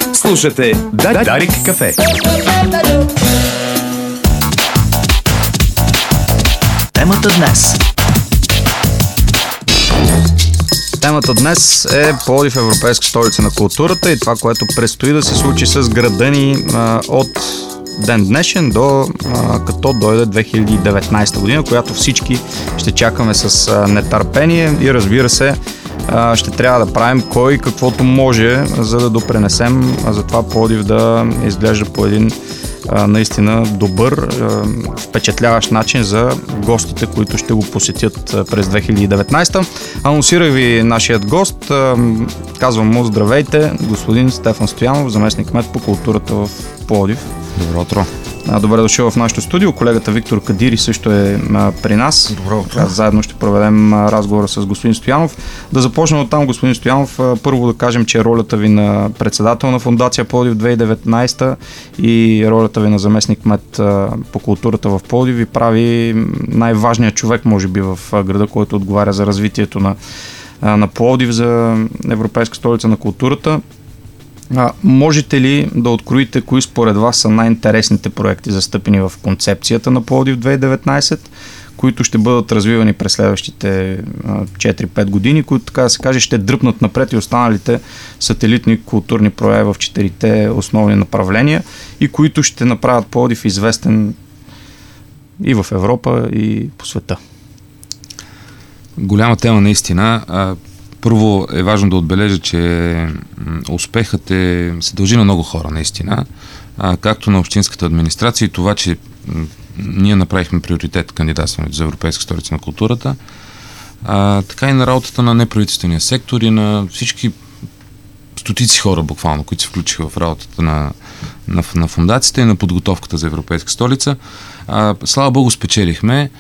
Слушате Дарик кафе. Темата днес. Темата днес е Пловдив, европейска столица на културата и това, което предстои да се случи с града ни от ден днешен до като дойде 2019 година, която всички ще чакаме с нетърпение и разбира се ще трябва да правим кой каквото може, за да допренесем за това Пловдив да изглежда по един наистина добър, впечатляващ начин за гостите, които ще го посетят през 2019. Анонсирах ви нашият гост. Казвам му здравейте, господин Стефан Стоянов, заместник-кмет по културата в Пловдив. Добро утро. Добре дошъл в нашото студио. Колегата Виктор Кадири също е при нас. Добро утро. Заедно ще проведем разговора с господин Стоянов. Да започнем от там, господин Стоянов. Първо да кажем, че ролята ви на председател на Фондация Пловдив 2019 и ролята ви на заместник-кмет по културата в Пловдив ви прави най-важният човек, може би, в града, който отговаря за развитието на Пловдив, за европейска столица на културата. Можете ли да откроите кои според вас са най-интересните проекти, застъпени в концепцията на Пловдив 2019, които ще бъдат развивани през следващите 4-5 години, които, така да се каже, ще дръпнат напред и останалите сателитни културни прояви в 4-те основни направления и които ще направят Пловдив известен и в Европа, и по света? Голяма тема наистина. Първо е важно да отбележа, че успехът се дължи на много хора наистина, както на общинската администрация и това, че ние направихме приоритет кандидатстването за европейска столица на културата, така и на работата на неправителствения сектор и на всички стотици хора буквално, които се включиха в работата на фондацията и на подготовката за европейска столица. Слава Богу, спечелихме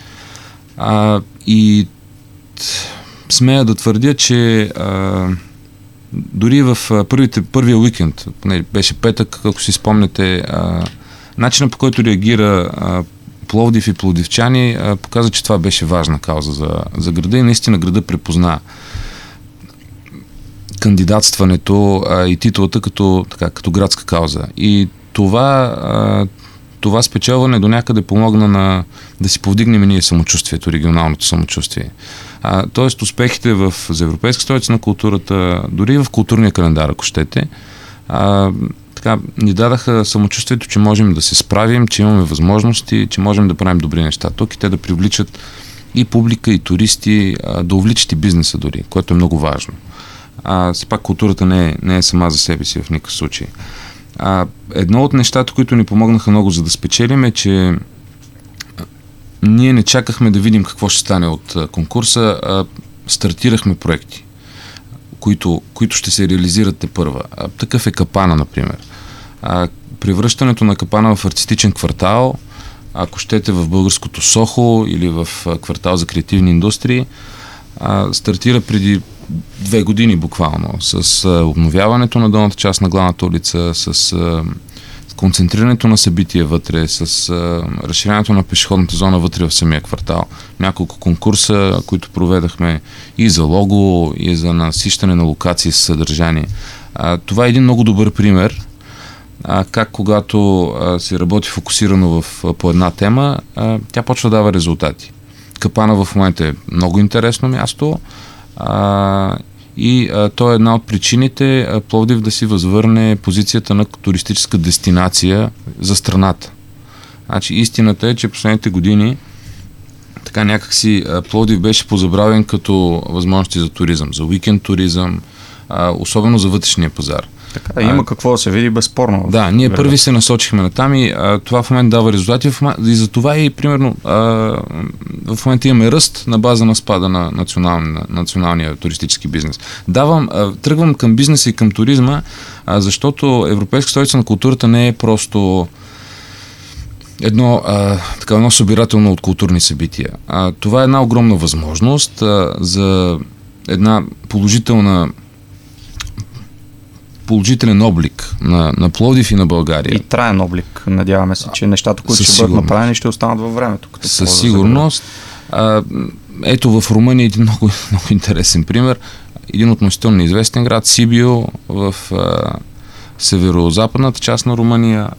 и смея да твърдя, че дори в първия уикенд, беше петък, ако си спомняте, начинът, по който реагира Пловдив и пловдивчани, показа, че това беше важна кауза за града и наистина града препозна кандидатстването и титулата като градска кауза. И това спечелване до някъде помогна да си повдигнем и ние самочувствието, регионалното самочувствие. Тоест успехите за европейска столица на културата, дори и в културния календар, ако щете, ни дадаха самочувствието, че можем да се справим, че имаме възможности, че можем да правим добри неща тук и те да привличат и публика, и туристи, да увличат и бизнеса дори, което е много важно. Все пак културата не е сама за себе си в никакъв случай. Едно от нещата, които ни помогнаха много за да спечелим е, че ние не чакахме да видим какво ще стане от конкурса, стартирахме проекти, които ще се реализират тепърва. Такъв е Капана, например. Превръщането на Капана в артистичен квартал, ако щете в българското Сохо или в квартал за креативни индустрии, стартира преди 2 години буквално, с обновяването на долната част на главната улица, с концентрирането на събития вътре, с разширяването на пешеходната зона вътре в самия квартал. Няколко конкурса, които проведахме и за лого, и за насищане на локации с съдържание. Това е един много добър пример как когато се работи фокусирано по една тема, тя почва да дава резултати. Капана в момента е много интересно място и то е една от причините Пловдив да си възвърне позицията на туристическа дестинация за страната. Значи истината е, че последните години така някакси Пловдив беше позабравен като възможности за туризъм, за уикенд туризъм, особено за вътрешния пазар. Така, има какво да се види безспорно. Да, ние първи се насочихме на там и това в момента дава резултати и за това и примерно в момента имаме ръст на база на спада на националния туристически бизнес. Тръгвам към бизнеса и към туризма, защото Европейска столица на културата не е просто едно събирателно от културни събития. Това е една огромна възможност за една положителен облик на Пловдив и на България. И траен облик. Надяваме се, че нещата, които ще бъдат направени, ще останат във времето. Със сигурност. Ето в Румъния един много, много интересен пример. Един относително известен град, Сибио, в северо-западната част на Румъния,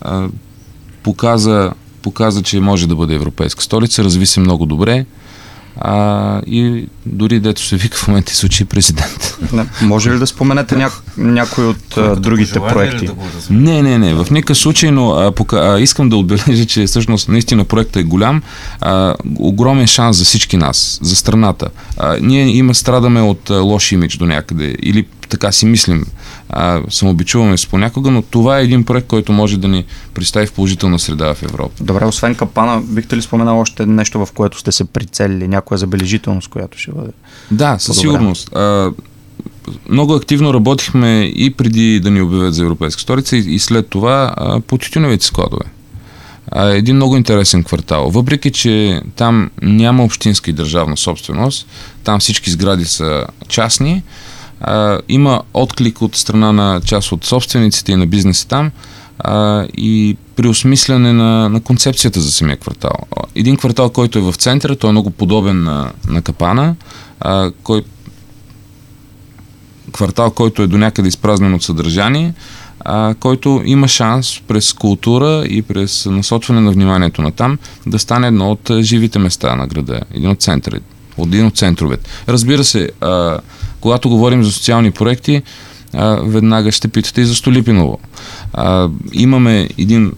показа, че може да бъде европейска столица, разви се много добре. И дори дето се вика в момента се учи президент. Може ли да споменете някой от другите проекти? Не, в никакъв случай, но искам да отбележа, че всъщност наистина проектът е голям, огромен шанс за всички нас, за страната. Ние страдаме от лош имидж до някъде, или така си мислим, самобичуваме се понякога, но това е един проект, който може да ни представи в положителна среда в Европа. Добре, освен капана, бихте ли споменал още нещо, в което сте се прицелили, някоя забележителност, която ще бъде? Да, със сигурност. Много активно работихме и преди да ни обявят за европейска столица и след това по тютюневите складове. Един много интересен квартал. Въпреки че там няма общинска и държавна собственост, там всички сгради са частни, има отклик от страна на част от собствениците и на бизнеса там и преосмисляне на концепцията за самия квартал. Един квартал, който е в центъра, той е много подобен на Капана, квартал, който е до някъде изпразнен от съдържание, който има шанс през култура и през насочване на вниманието на там да стане едно от живите места на града, един от центровете. Разбира се, когато говорим за социални проекти, веднага ще питате и за Столипиново. Имаме един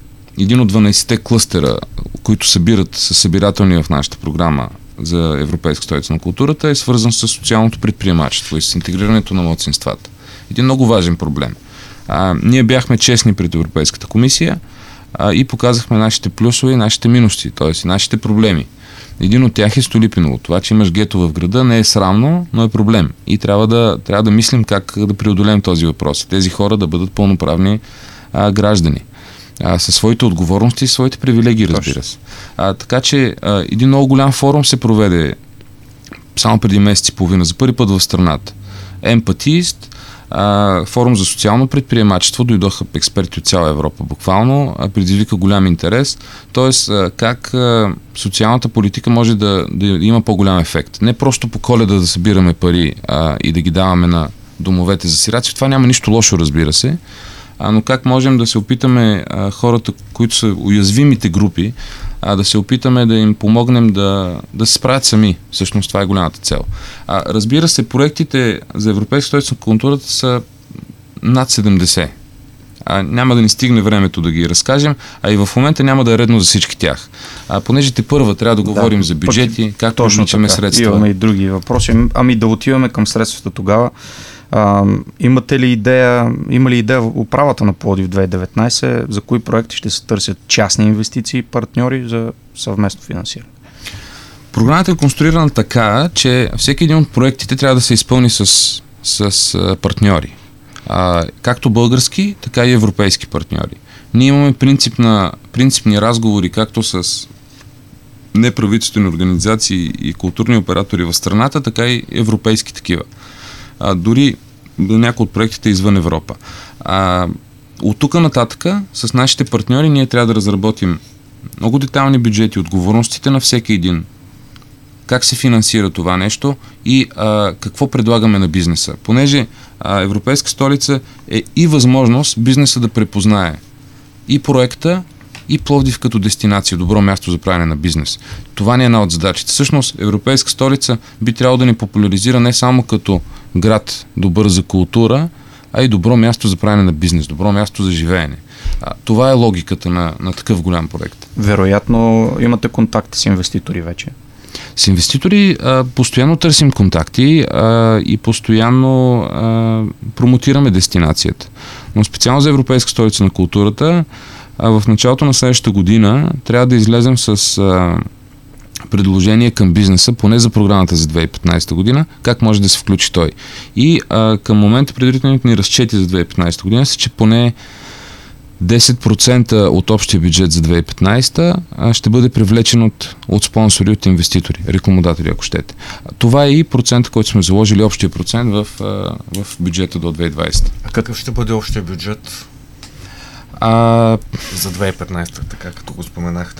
от 12-те клъстера, които са събирателни в нашата програма за Европейска столица на културата, е свързан с социалното предприемачество и с интегрирането на малцинствата. Един много важен проблем. Ние бяхме честни пред Европейската комисия и показахме нашите плюсове и нашите минуси, т.е. и нашите проблеми. Един от тях е Столипиново. Това, че имаш гето в града, не е срамно, но е проблем. И трябва да мислим как да преодолеем този въпрос. Тези хора да бъдат пълноправни граждани. Със своите отговорности и своите привилегии, разбира се. Така че един много голям форум се проведе само преди месец и половина, за първи път в страната. Емпатист, форум за социално предприемачество, дойдоха експерти от цяла Европа буквално, предизвика голям интерес, т.е. как социалната политика може да има по-голям ефект. Не просто по Коледа да събираме пари и да ги даваме на домовете за сираци, това няма нищо лошо, разбира се, но как можем да се опитаме хората, които са уязвимите групи, да се опитаме да им помогнем да се справят сами. Всъщност това е голямата цел. Разбира се, проектите за Европейска столица на културата са над 70. Няма да ни стигне времето да ги разкажем, а и в момента няма да е редно за всички тях. Понеже първа трябва да говорим за бюджети, как привличаме средства. Имаме и други въпроси. Да отиваме към средствата тогава. Има ли идея управата на Пловдив 2019 за кои проекти ще се търсят частни инвестиции и партньори за съвместно финансиране? Програмата е конструирана така, че всеки един от проектите трябва да се изпълни с партньори. Както български, така и европейски партньори. Ние имаме принципни разговори както с неправителствени организации и културни оператори в страната, така и европейски такива. Дори до някои от проектите извън Европа. От тук нататък с нашите партньори ние трябва да разработим много детайлни бюджети, отговорностите на всеки един, как се финансира това нещо и какво предлагаме на бизнеса. Понеже Европейска столица е и възможност бизнеса да препознае и проекта, и Пловдив като дестинация, добро място за правене на бизнес. Това не е една от задачите. Всъщност Европейска столица би трябвало да ни популяризира не само като град добър за култура, а и добро място за правене на бизнес, добро място за живеене. Това е логиката на такъв голям проект. Вероятно имате контакти с инвеститори вече. С инвеститори постоянно търсим контакти и постоянно промотираме дестинацията. Но специално за Европейска столица на културата в началото на следващата година трябва да излезем с предложение към бизнеса, поне за програмата за 2015 година, как може да се включи той. И към момента предварителните ни разчети за 2015 година са, че поне 10% от общия бюджет за 2015 ще бъде привлечен от спонсори, от инвеститори, рекламодатори, ако щете. Това е и процент, който сме заложили, общия процент в бюджета до 2020. А какъв ще бъде общия бюджет за 2015, така като го споменахте?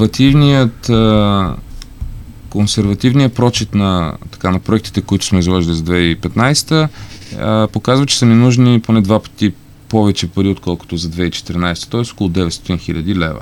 Консервативният прочит на проектите, които сме заложили за 2015, показва, че са ни нужни поне 2 пъти повече пари, отколкото за 2014, т.е. около 900 хиляди лева.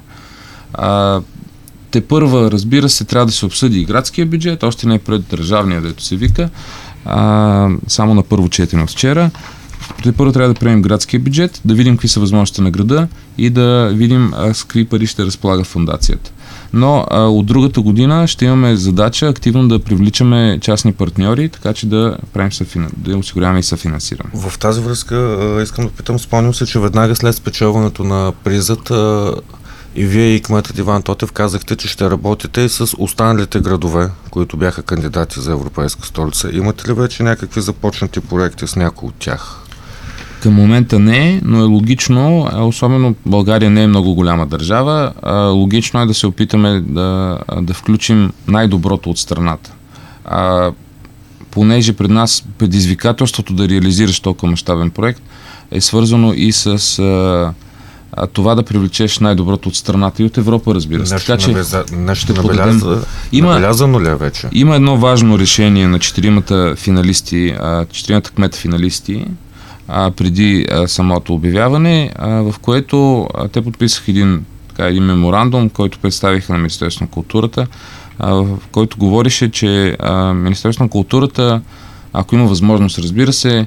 Тепърва, разбира се, трябва да се обсъди и градския бюджет, още не е пред държавния, дето се вика, само на първо четене от вчера. Тепърва трябва да приемем градския бюджет, да видим какви са възможностите на града и да видим с какви пари ще разполага фондацията. Но от другата година ще имаме задача активно да привличаме частни партньори, така че да осигуряваме и съфинансиране. В тази връзка искам да питам, спомням се, че веднага след спечелването на призата и вие и кметът Иван Тотев казахте, че ще работите и с останалите градове, които бяха кандидати за Европейска столица. Имате ли вече някакви започнати проекти с някои от тях? Към момента не, но е логично, особено България не е много голяма държава, логично е да се опитаме да включим най-доброто от страната. Понеже пред нас предизвикателството да реализираш толкова мащабен проект е свързано и с това да привлечеш най-доброто от страната и от Европа, разбира се. Нещо набелязано ли е вече? Има едно важно решение на четиримата кмета финалисти, преди самото обявяване, в което те подписаха един меморандум, който представиха на Министерството на културата, в който говореше, че Министерството на културата, ако има възможност, разбира се,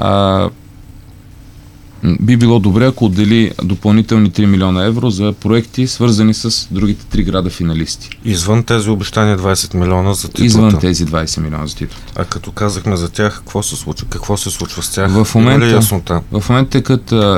би било добре, ако отдели допълнителни 3 милиона евро за проекти, свързани с другите 3 града финалисти. Извън тези обещания 20 милиона за титлата? Извън тези 20 милиона за титлата. А като казахме за тях, какво се случва? Какво се случва с тях? В момента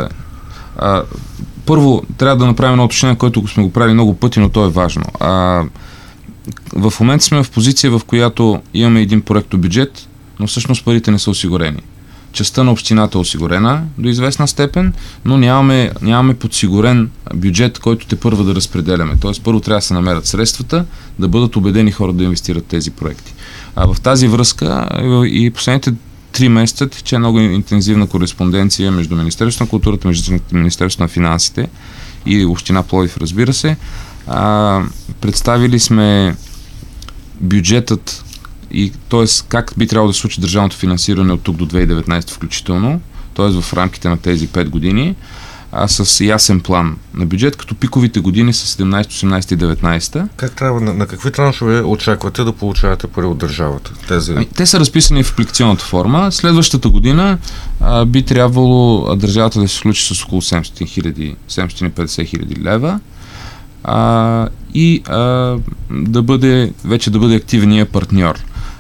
първо, трябва да направим едно уточнение, което сме го правили много пъти, но то е важно. В момента сме в позиция, в която имаме един проектобюджет, но всъщност парите не са осигурени. Частта на общината е осигурена до известна степен, но нямаме подсигурен бюджет, който тепърва да разпределяме. Тоест първо трябва да се намерят средствата, да бъдат убедени хора да инвестират тези проекти. В тази връзка и последните 3 месеца тече много интензивна кореспонденция между Министерството на културата, между Министерството на финансите и Община Пловдив, разбира се. Представили сме бюджетът и т.е. как би трябвало да се случи държавното финансиране от тук до 2019 включително, т.е. в рамките на тези 5 години, с ясен план на бюджет, като пиковите години са 17, 18 и 19. Как трябва, на какви траншове очаквате да получавате пари от държавата? Те са разписани в апликационната форма. Следващата година би трябвало държавата да се случи с около 750 хиляди лева и да бъде активният партньор.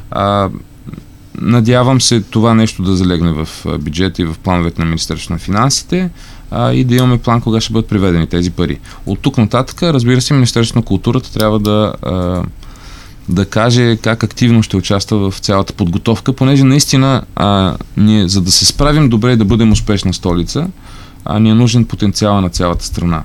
Надявам се това нещо да залегне в бюджета и в плановете на Министерството на финансите и да имаме план кога ще бъдат приведени тези пари. От тук нататък, разбира се, Министерството на културата трябва да каже как активно ще участва в цялата подготовка, понеже наистина ние, за да се справим добре и да бъдем успешна столица, ни е нужен потенциала на цялата страна.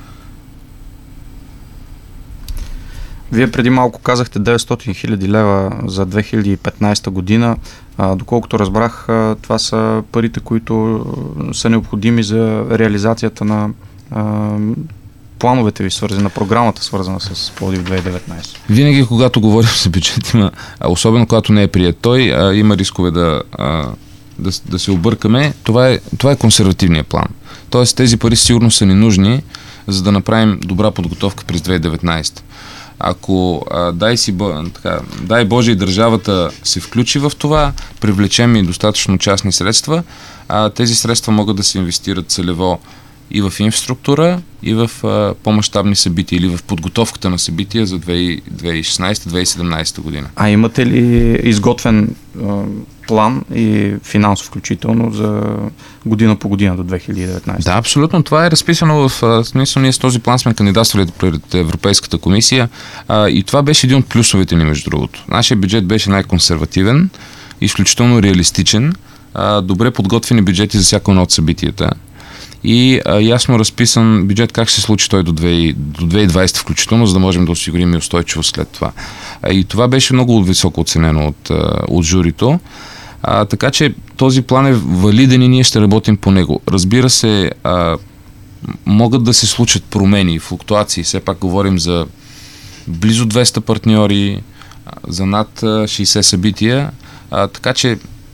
Вие преди малко казахте 900 хиляди лева за 2015 година. Доколкото разбрах, това са парите, които са необходими за реализацията на плановете ви, на програмата, свързана с Пловдив 2019. Винаги, когато говорим за бюджет, особено когато не е прият той, има рискове да се объркаме. Това е консервативният план. Тоест тези пари сигурно са ни нужни, за да направим добра подготовка през 2019. Ако дай Боже и държавата се включи в това, привлечем и достатъчно частни средства, тези средства могат да се инвестират целево и в инфраструктура, и в по-мащабни събития или в подготовката на събития за 2016-2017 година. А имате ли изготвен план и финансов включително за година по година до 2019? Да, абсолютно. Това е разписано в смисъл. Ние с този план сме кандидатствали пред Европейската комисия и това беше един от плюсовете ни, между другото. Нашия бюджет беше най-консервативен, изключително реалистичен, добре подготвени бюджети за всяко едно от събитията и ясно разписан бюджет как ще се случи той до 2020 включително, за да можем да осигурим и устойчивост след това. И това беше много високо оценено от журито. Така че този план е валиден и ние ще работим по него. Разбира се, могат да се случат промени, флуктуации. Все пак говорим за близо 200 партньори, за над 60 събития. Така че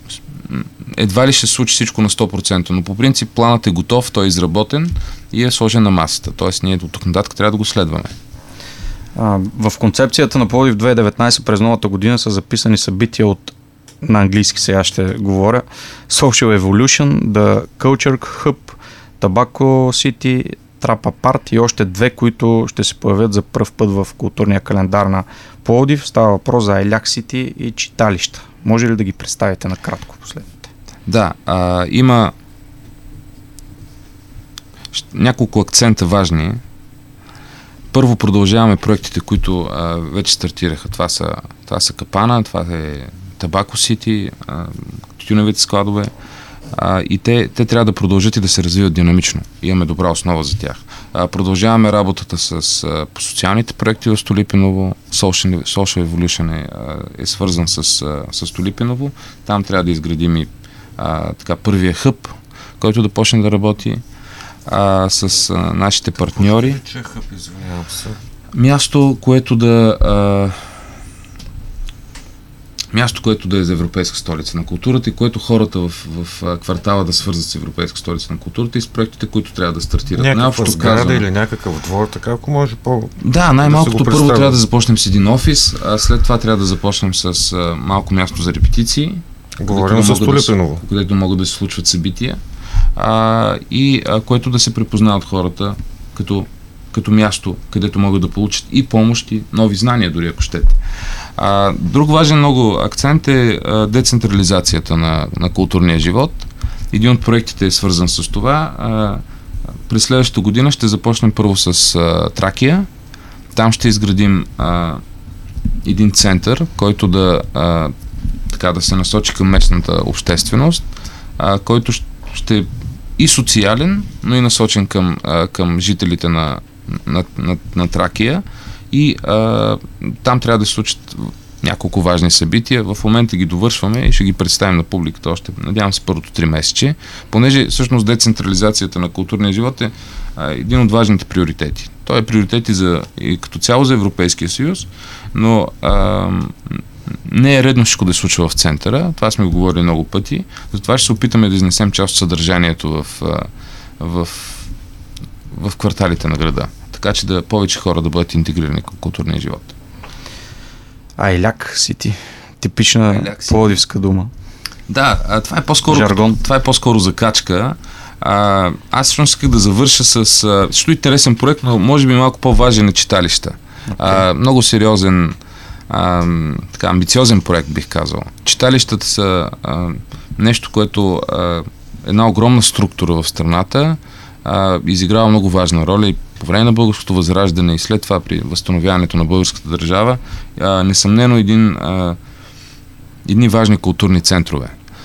едва ли ще се случи всичко на 100%, но по принцип планът е готов, той е изработен и е сложен на масата. Тоест ние от тук нататък трябва да го следваме. В концепцията на Пловдив 2019 през новата година са записани събития от, на английски сега ще говоря, Social Evolution, The Culture Hub, Tobacco City, Trap Apart и още две, които ще се появят за пръв път в културния календар на Пловдив. Става въпрос за Айляк Сити и читалища. Може ли да ги представите накратко последните? Да, има няколко акцента важни. Първо продължаваме проектите, които вече стартираха. Това са Капана, това е Tobacco City, тютюневите складове. И те трябва да продължат и да се развиват динамично. Имаме добра основа за тях. Продължаваме работата по социалните проекти в Столипиново. Social Evolution е свързан с Столипиново. Там трябва да изградим и първия хъб, който да почне да работи с нашите партньори. Място, което да е за Европейска столица на културата и което хората в квартала да свързват с Европейска столица на културата и с проектите, които трябва да стартират. Някаква сграда или някакъв двор, така ако може Да, най-малкото първо трябва да започнем с един офис, а след това трябва да започнем с малко място за репетиции. Говорим за Столипиново. Където могат да се случват събития и което да се препознава от хората като място, където могат да получат и помощ и нови знания, дори ако щете. Друг важен много акцент е децентрализацията на културния живот. Един от проектите е свързан с това. През следващата година ще започнем първо с Тракия. Там ще изградим един център, който да се насочи към местната общественост, който ще е и социален, но и насочен към жителите на Тракия. И там трябва да се случат няколко важни събития. В момента ги довършваме и ще ги представим на публиката още, надявам се, първото 3 месече, понеже всъщност децентрализацията на културния живот е един от важните приоритети. Той е приоритет и като цяло за Европейския съюз, но не е редно всичко да се случва в центъра. Това сме го говорили много пъти. Затова ще се опитаме да изнесем част от съдържанието в кварталите на града. Така че повече хора да бъдат интегрирани към културния живот. Айляк Сити. Типична пловдивска дума. Да, това е по-скоро закачка. Аз всъщност исках да завърша с също интересен проект, но може би малко по-важен е читалища. Много сериозен, амбициозен проект, бих казал. Читалищата са нещо, което една огромна структура в страната, изиграва много важна роля и по време на българското възраждане и след това при възстановяването на българската държава, несъмнено едни важни културни центрове,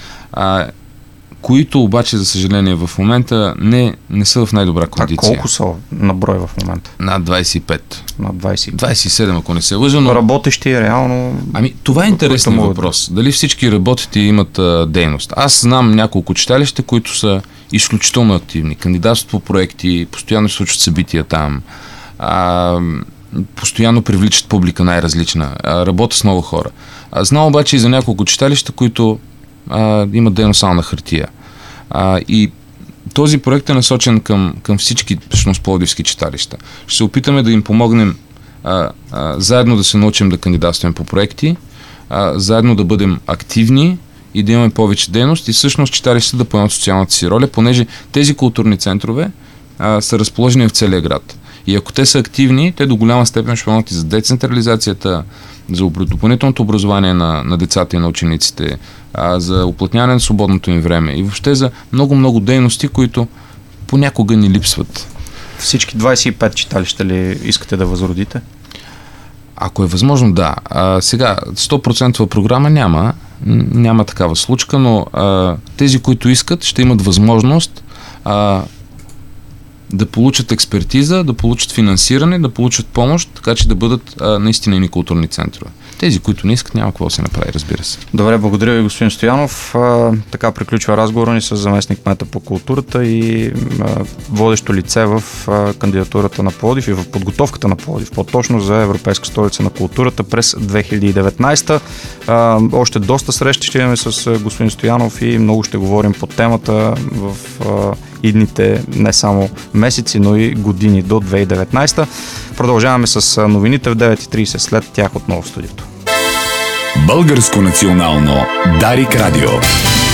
които обаче, за съжаление, в момента не са в най-добра кондиция. Колко са на брой в момента? Над 25. Над 27, ако не се лъжа, но... Работещи реално... Това е интересен въпрос. Дали всички работят и имат дейност? Аз знам няколко читалища, които са изключително активни. Кандидатстват по проекти, постоянно се случват събития там, постоянно привличат публика най-различна, работят с много хора. Знам обаче и за няколко читалища, които имат дейност само на хартия. И този проект е насочен към всички всъщност пловдивски читалища. Ще се опитаме да им помогнем заедно да се научим да кандидатстваме по проекти, заедно да бъдем активни и да имаме повече дейност и всъщност читалищата да поемат социалната си роля, понеже тези културни центрове са разположени в целия град. И ако те са активни, те до голяма степен ще помогнат и за децентрализацията, за допълнителното образование на децата и на учениците, за уплътняване на свободното им време и въобще за много-много дейности, които понякога ни липсват. Всички 25 читалища ли искате да възродите? Ако е възможно, да. Сега 100% програма няма такава случка, но тези, които искат, ще имат възможност да получат експертиза, да получат финансиране, да получат помощ, така че да бъдат наистина ни културни центрове. Тези, които не искат, няма какво да се направи, разбира се. Добре, благодаря ви, господин Стоянов. Така приключва разговора ни с заместник кмета по културата и водещо лице в кандидатурата на Пловдив и в подготовката на Пловдив, по-точно за Европейска столица на културата през 2019. Още доста срещи ще имаме с господин Стоянов и много ще говорим по темата в идните не само месеци, но и години до 2019. Продължаваме с новините в 9:30, след тях отново в студиото. Българско национално Дарик Радио.